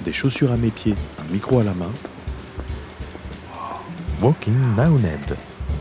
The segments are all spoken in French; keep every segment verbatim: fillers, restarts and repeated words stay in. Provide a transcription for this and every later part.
des chaussures à mes pieds, un micro à la main. Walking Naoned.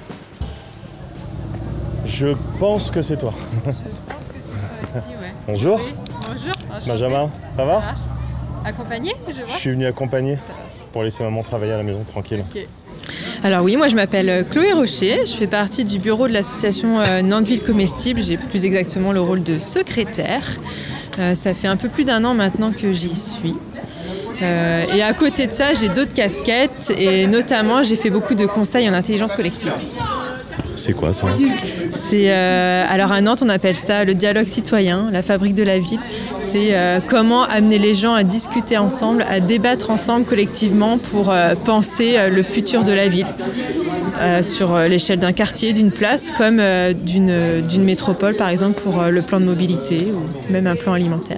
Je pense que c'est toi. Je pense que c'est toi aussi, ouais. Bonjour. Oui, bonjour. Enchanté. Benjamin, ça va? Ça marche. Accompagné, je vois. Je suis venu accompagner pour laisser maman travailler à la maison tranquille. Okay. Alors oui, moi je m'appelle Chloé Rocher, je fais partie du bureau de l'association euh, Nantes-Ville Comestible, j'ai plus exactement le rôle de secrétaire. Euh, ça fait un peu plus d'un an maintenant que j'y suis. Euh, et à côté de ça, j'ai d'autres casquettes et notamment j'ai fait beaucoup de conseils en intelligence collective. C'est quoi ça? C'est euh, alors à Nantes on appelle ça le dialogue citoyen, la fabrique de la ville. C'est euh, comment amener les gens à discuter ensemble, à débattre ensemble collectivement pour euh, penser euh, le futur de la ville euh, sur euh, l'échelle d'un quartier, d'une place, comme euh, d'une, d'une métropole par exemple pour euh, le plan de mobilité ou même un plan alimentaire.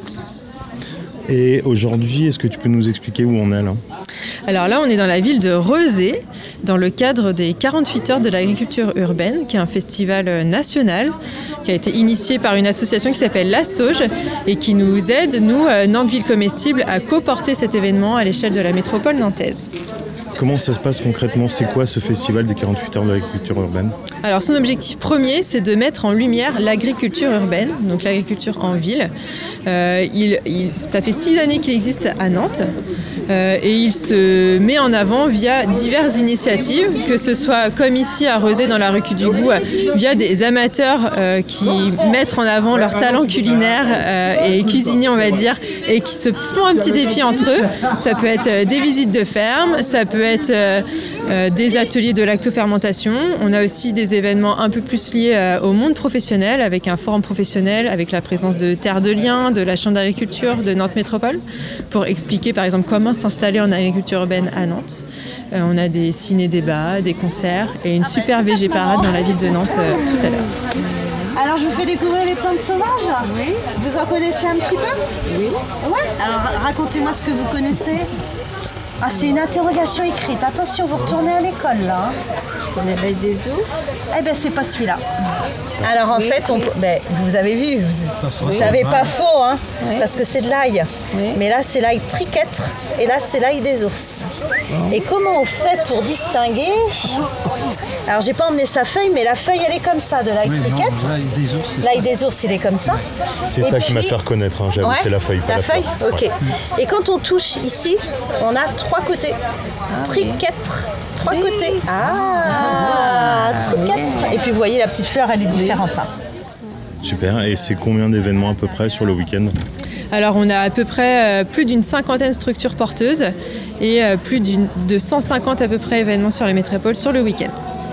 Et aujourd'hui, est-ce que tu peux nous expliquer où on est là? Alors là, on est dans la ville de Rezé, dans le cadre des quarante-huit heures de l'agriculture urbaine, qui est un festival national, qui a été initié par une association qui s'appelle La Sauge et qui nous aide, nous, Nantes-Ville Comestible, à co-porter cet événement à l'échelle de la métropole nantaise. Comment ça se passe concrètement? C'est quoi ce festival des quarante-huit heures de l'agriculture urbaine? Alors son objectif premier, c'est de mettre en lumière l'agriculture urbaine, donc l'agriculture en ville. Euh, il, il, ça fait six années qu'il existe à Nantes euh, et il se met en avant via diverses initiatives, que ce soit comme ici à Rezé dans la rue Cul-du-Gou, via des amateurs euh, qui mettent en avant leur talent culinaire euh, et cuisinier on va dire, et qui se font un petit défi entre eux. Ça peut être des visites de ferme, ça peut être euh, euh, des ateliers de lactofermentation. On a aussi des événements un peu plus liés euh, au monde professionnel, avec un forum professionnel, avec la présence de Terre de Liens, de la Chambre d'agriculture de Nantes Métropole, pour expliquer par exemple comment s'installer en agriculture urbaine à Nantes. Euh, on a des ciné-débats, des concerts et une super V G parade dans la ville de Nantes euh, tout à l'heure. Alors je vous fais découvrir les plantes sauvages. Oui. Vous en connaissez un petit peu? Oui. Ouais. Alors racontez-moi ce que vous connaissez. Ah, c'est une interrogation écrite. Attention, vous retournez à l'école là. Je connais l'œil des ours. Eh ben c'est pas celui-là. Alors en Oui, fait, on, oui. ben, vous avez vu, vous, vous Oui. savez pas faux, hein, Oui. parce que c'est de l'ail. Oui. Mais là, c'est l'ail triquetre et là, c'est l'ail des ours. Et comment on fait pour distinguer? Alors, j'ai pas emmené sa feuille, mais la feuille, elle est comme ça, de l'ail Oui, non, triquetre. l'ail des ours, c'est L'ail des ours, il est comme ça. C'est Et ça qui m'a puis- fait reconnaître, hein, j'avoue, Ouais, c'est la feuille, pas la la feuille, fleur. ok. Et quand on touche ici, on a trois côtés. Triquetre, trois côtés. Ah, triquetre. Et puis vous voyez, la petite fleur, elle est différente. hein. Super, et c'est combien d'événements à peu près sur le week-end? Alors on a à peu près euh, plus d'une cinquantaine de structures porteuses et euh, plus d'une, de cent cinquante à peu près événements sur la métropole sur le week-end.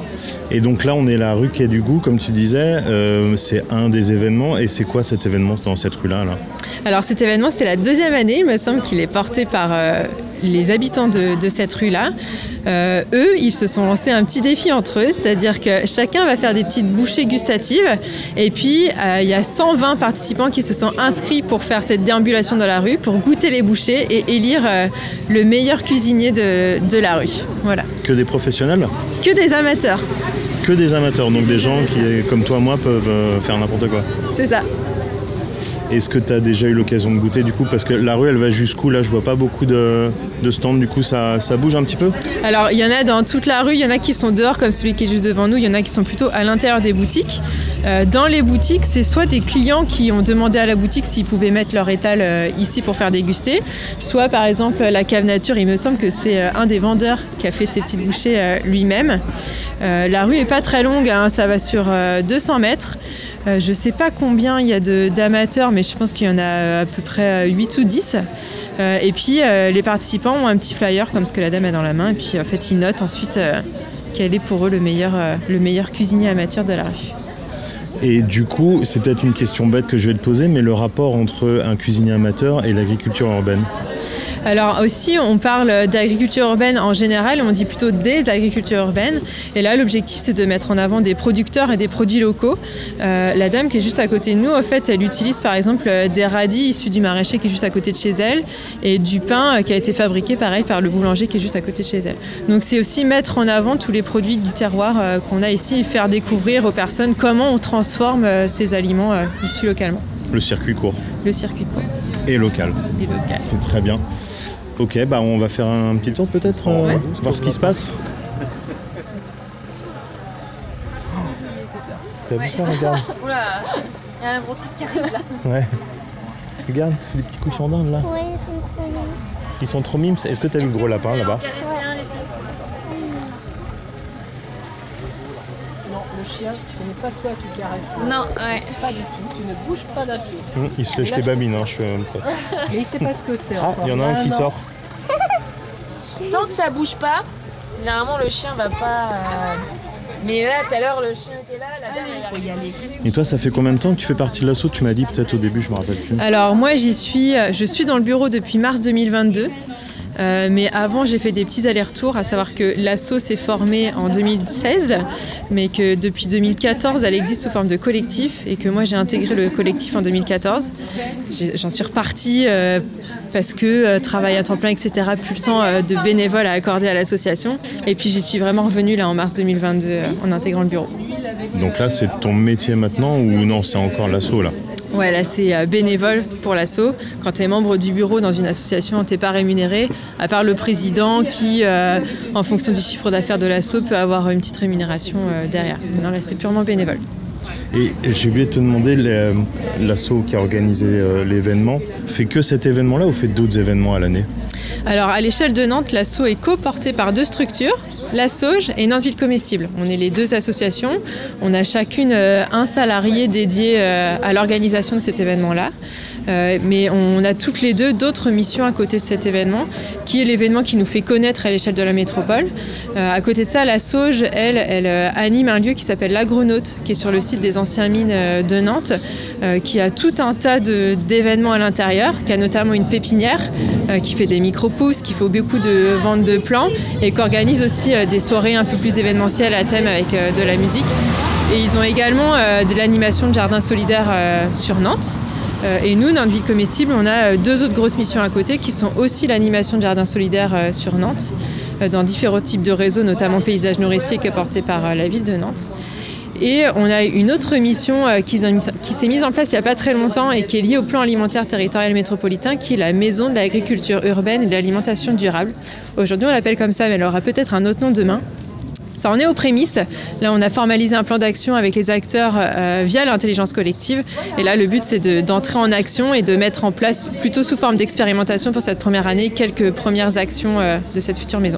Et donc là, on est la rue Quai du Gou, comme tu disais, euh, c'est un des événements. Et c'est quoi cet événement dans cette rue-là là? Alors cet événement, c'est la deuxième année, il me semble qu'il est porté par euh, les habitants de, de cette rue-là. Euh, eux, ils se sont lancés un petit défi entre eux, c'est-à-dire que chacun va faire des petites bouchées gustatives. Et puis, euh, il y a cent vingt participants qui se sont inscrits pour faire cette déambulation dans la rue, pour goûter les bouchées et élire euh, le meilleur cuisinier de, de la rue. Voilà. Que des professionnels? Que des amateurs, Que des amateurs, donc des gens qui, comme toi, moi, peuvent euh, faire n'importe quoi. c'est ça. Est-ce que tu as déjà eu l'occasion de goûter du coup? Parce que la rue elle va jusqu'où là? Je vois pas beaucoup de, de stands, du coup ça, ça bouge un petit peu? Alors il y en a dans toute la rue, il y en a qui sont dehors comme celui qui est juste devant nous, il y en a qui sont plutôt à l'intérieur des boutiques. Euh, dans les boutiques, c'est soit des clients qui ont demandé à la boutique s'ils pouvaient mettre leur étal euh, ici pour faire déguster, soit par exemple la Cave Nature, il me semble que c'est euh, un des vendeurs qui a fait ses petites bouchées euh, lui-même. Euh, la rue est pas très longue, hein, ça va sur euh, deux cents mètres. Euh, je ne sais pas combien il y a de, d'amateurs, mais je pense qu'il y en a à peu près huit ou dix. Euh, et puis, euh, les participants ont un petit flyer comme ce que la dame a dans la main. Et puis, en fait, ils notent ensuite euh, quel est pour eux le meilleur, euh, le meilleur cuisinier amateur de la rue. Et du coup, c'est peut-être une question bête que je vais te poser, mais le rapport entre un cuisinier amateur et l'agriculture urbaine? Alors aussi, on parle d'agriculture urbaine en général, on dit plutôt des agricultures urbaines. Et là, l'objectif, c'est de mettre en avant des producteurs et des produits locaux. Euh, la dame qui est juste à côté de nous, en fait, elle utilise par exemple des radis issus du maraîcher qui est juste à côté de chez elle et du pain qui a été fabriqué, pareil, par le boulanger qui est juste à côté de chez elle. Donc c'est aussi mettre en avant tous les produits du terroir euh, qu'on a ici et faire découvrir aux personnes comment on transforme euh, ces aliments euh, issus localement. Le circuit court. Le circuit court. Et local. Et local. C'est très bien. Ok, bah on va faire un petit tour peut-être, euh, Ouais. voir ce qui se passe. T'as vu ça, regarde. Oula, il y a un gros truc qui arrive là. Ouais. Regarde, c'est les petits cochons d'Inde là. Ouais, ils sont trop mignons. Ils sont trop mimes. Est-ce que t'as vu le gros lapin là-bas? Caresser un, les filles. Non, le chien, ce n'est pas toi qui caresses. Non, ouais. Pas du tout. Tu ne bouges pas d'un pied. Hum, Il se lèche les babines, hein, je suis même prêt. Mais il sait pas ce que c'est. Ah, il y en a un qui sort. Tant que ça bouge pas, généralement le chien va pas. euh, Mais là, tout à l'heure, le chien était là, la dame elle Il faut y aller. Et toi, ça fait combien de temps que tu fais partie de l'assaut? Tu m'as dit peut-être au début, je me rappelle plus. Alors moi j'y suis, je suis dans le bureau depuis mars deux mille vingt-deux. Euh, mais avant, j'ai fait des petits allers-retours, à savoir que l'asso s'est formée en deux mille seize, mais que depuis deux mille quatorze, elle existe sous forme de collectif, et que moi, j'ai intégré le collectif en deux mille quatorze. J'ai- J'en suis repartie euh, parce que euh, travail à temps plein, et cetera, plus le temps euh, de bénévoles à accorder à l'association. Et puis, j'y suis vraiment revenue là en mars deux mille vingt-deux euh, en intégrant le bureau. Donc là, c'est ton métier maintenant ou non, c'est encore l'assaut là? Ouais, là c'est euh, bénévole pour l'asso. Quand tu es membre du bureau dans une association, tu n'es pas rémunéré, à part le président qui, euh, en fonction du chiffre d'affaires de l'asso, peut avoir une petite rémunération euh, derrière. Non, là c'est purement bénévole. Et j'ai oublié de te demander, les- l'asso qui a organisé euh, l'événement, fait que cet événement-là ou fait d'autres événements à l'année? Alors à l'échelle de Nantes, l'asso est coporté par deux structures, la Sauge et Nantes Ville Comestible. On est les deux associations. On a chacune euh, un salarié dédié euh, à l'organisation de cet événement-là. Euh, mais on a toutes les deux d'autres missions à côté de cet événement, qui est l'événement qui nous fait connaître à l'échelle de la métropole. Euh, à côté de ça, la Sauge, elle, elle euh, anime un lieu qui s'appelle l'Agronaute, qui est sur le site des anciens mines euh, de Nantes, euh, qui a tout un tas de- d'événements à l'intérieur, qui a notamment une pépinière, euh, qui fait des micro-pousses, qui fait beaucoup de ventes de plants et qui organise aussi euh, des soirées un peu plus événementielles à thème avec euh, de la musique. Et ils ont également euh, de l'animation de jardins solidaires euh, sur Nantes. Euh, et nous, Nantes Ville Comestible, on a euh, deux autres grosses missions à côté qui sont aussi l'animation de jardins solidaires euh, sur Nantes, euh, dans différents types de réseaux, notamment Paysage Nourricier qui est porté par euh, la ville de Nantes. Et on a une autre mission euh, qui, qui s'est mise en place il n'y a pas très longtemps et qui est liée au plan alimentaire territorial métropolitain, qui est la maison de l'agriculture urbaine et de l'alimentation durable. Aujourd'hui, on l'appelle comme ça, mais elle aura peut-être un autre nom demain. Ça en est aux prémices. Là, on a formalisé un plan d'action avec les acteurs euh, via l'intelligence collective. Et là, le but, c'est de- d'entrer en action et de mettre en place, plutôt sous forme d'expérimentation pour cette première année, quelques premières actions euh, de cette future maison.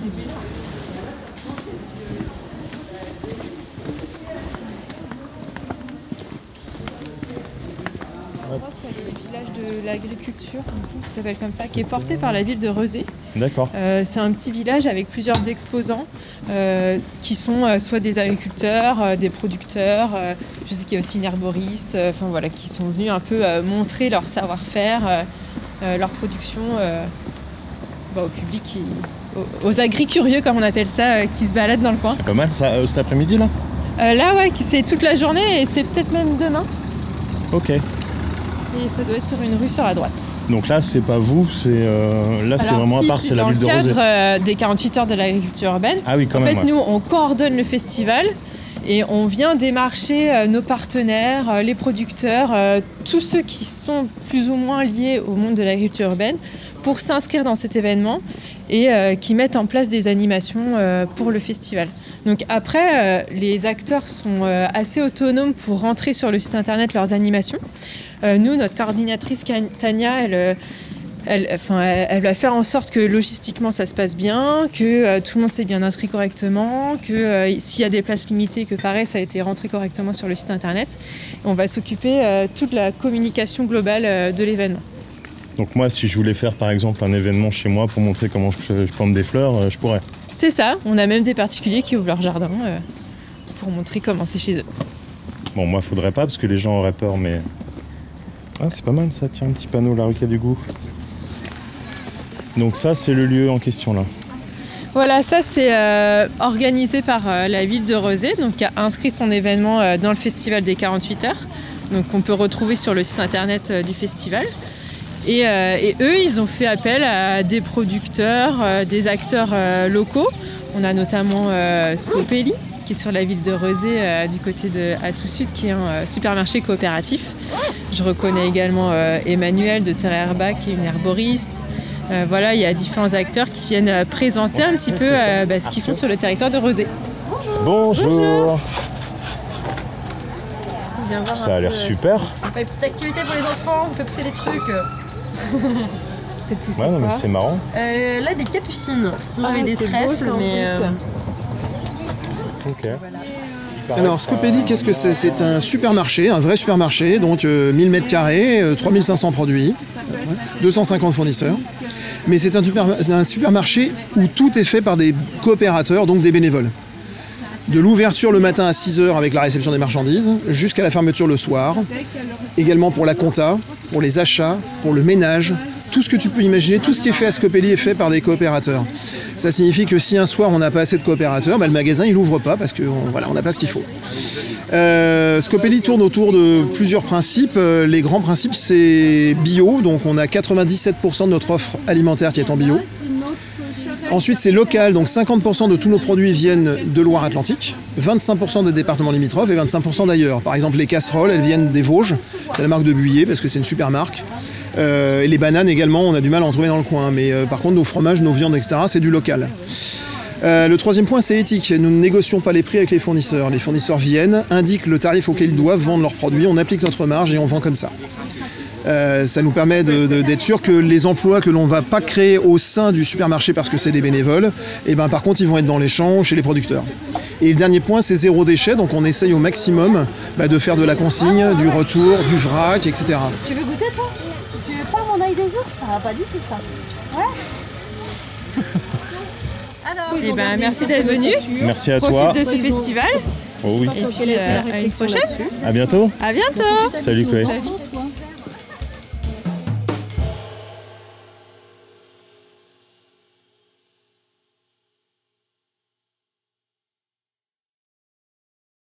C'est le village de l'agriculture, il me semble que ça s'appelle comme ça, qui est porté par la ville de Rezé. D'accord. Euh, c'est un petit village avec plusieurs exposants euh, qui sont euh, soit des agriculteurs, euh, des producteurs, euh, je sais qu'il y a aussi une herboriste, euh, enfin voilà, qui sont venus un peu euh, montrer leur savoir-faire, euh, euh, leur production euh, bah, au public, qui, aux, aux agri-curieux comme on appelle ça, euh, qui se baladent dans le coin. C'est pas mal ça, euh, cet après-midi là? Euh, là ouais, c'est toute la journée et c'est peut-être même demain. Ok. Et ça doit être sur une rue sur la droite. Donc là, c'est pas vous, c'est euh, là, c'est Alors, vraiment si, à part, si, c'est la dans ville de le Rosé. cadre euh, des quarante-huit heures de l'agriculture urbaine. Ah oui, quand En même. fait, ouais. nous, on coordonne le festival et on vient démarcher euh, nos partenaires, euh, les producteurs, euh, tous ceux qui sont plus ou moins liés au monde de l'agriculture urbaine pour s'inscrire dans cet événement et euh, qui mettent en place des animations euh, pour le festival. Donc après, euh, les acteurs sont euh, assez autonomes pour rentrer sur le site internet leurs animations. Euh, nous, notre coordinatrice Can- Tania, elle... euh, Elle, enfin, elle, elle va faire en sorte que logistiquement ça se passe bien, que euh, tout le monde s'est bien inscrit correctement, que euh, s'il y a des places limitées, que pareil ça a été rentré correctement sur le site internet. On va s'occuper euh, toute la communication globale euh, de l'événement. Donc moi, si je voulais faire par exemple un événement chez moi pour montrer comment je, fais- je plante des fleurs, euh, je pourrais. C'est ça, on a même des particuliers qui ouvrent leur jardin euh, pour montrer comment c'est chez eux. Bon, moi, faudrait pas parce que les gens auraient peur, mais... Ah, c'est pas mal ça, tiens, un petit panneau, la rue qui a du goût. Donc ça, c'est le lieu en question là. Voilà, ça c'est euh, organisé par euh, la ville de Rezé, donc qui a inscrit son événement euh, dans le festival des quarante-huit heures, donc qu'on peut retrouver sur le site internet euh, du festival. Et, euh, et eux, ils ont fait appel à des producteurs, euh, des acteurs euh, locaux. On a notamment euh, Scopelli, qui est sur la ville de Rezé, euh, du côté de Atout Sud, qui est un euh, supermarché coopératif. Je reconnais également euh, Emmanuel de Terre Herba, qui est une herboriste. Euh, voilà, il y a différents acteurs qui viennent euh, présenter un petit peu euh, bah, ce qu'ils font sur le territoire de Rezé. Bonjour. On vient voir Ça un a l'air peu, euh, super. On fait une petite activité pour les enfants, on fait pousser des trucs. Faites pousser Ouais, non, mais quoi c'est marrant. Euh, là, des capucines. Sinon, Ah, j'avais des c'est beau, trèfles, ça, en mais. plus. euh, Ok. Alors Scopelli, qu'est-ce que c'est? C'est un supermarché, un vrai supermarché, donc euh, mille mètres carrés, euh, trois mille cinq cents produits, ouais, deux cent cinquante fournisseurs. Mais c'est un, super, un supermarché où tout est fait par des coopérateurs, donc des bénévoles. De l'ouverture le matin à six heures avec la réception des marchandises, jusqu'à la fermeture le soir. Également pour la compta, pour les achats, pour le ménage. Tout ce que tu peux imaginer, tout ce qui est fait à Scopelli est fait par des coopérateurs. Ça signifie que si un soir on n'a pas assez de coopérateurs, bah, le magasin il ouvre pas parce qu'on voilà, on n'a pas ce qu'il faut. Euh, Scopelli tourne autour de plusieurs principes. Euh, les grands principes, c'est bio, donc on a quatre-vingt-dix-sept pour cent de notre offre alimentaire qui est en bio. Ensuite, c'est local, donc cinquante pour cent de tous nos produits viennent de Loire-Atlantique, vingt-cinq pour cent des départements limitrophes et vingt-cinq pour cent d'ailleurs. Par exemple, les casseroles, elles viennent des Vosges, c'est la marque de Buyer parce que c'est une super marque. Euh, et les bananes également, on a du mal à en trouver dans le coin, mais euh, par contre, nos fromages, nos viandes, et cetera, c'est du local. Euh, le troisième point, c'est éthique. Nous ne négocions pas les prix avec les fournisseurs. Les fournisseurs viennent, indiquent le tarif auquel ils doivent vendre leurs produits, on applique notre marge et on vend comme ça. Euh, ça nous permet de, de, d'être sûr que les emplois que l'on ne va pas créer au sein du supermarché parce que c'est des bénévoles, et ben par contre ils vont être dans les champs, chez les producteurs. Et le dernier point, c'est zéro déchet, donc on essaye au maximum bah, de faire de la consigne, du retour, du vrac, et cetera. Tu veux goûter toi? Tu veux pas mon ail des ours? Ça va pas du tout ça. Ouais. Alors, Eh ben, merci d'être venu. Merci à toi. Profite de ce festival. Oh oui. Et puis euh, à une prochaine. À bientôt. À bientôt. Salut Chloé. Salut.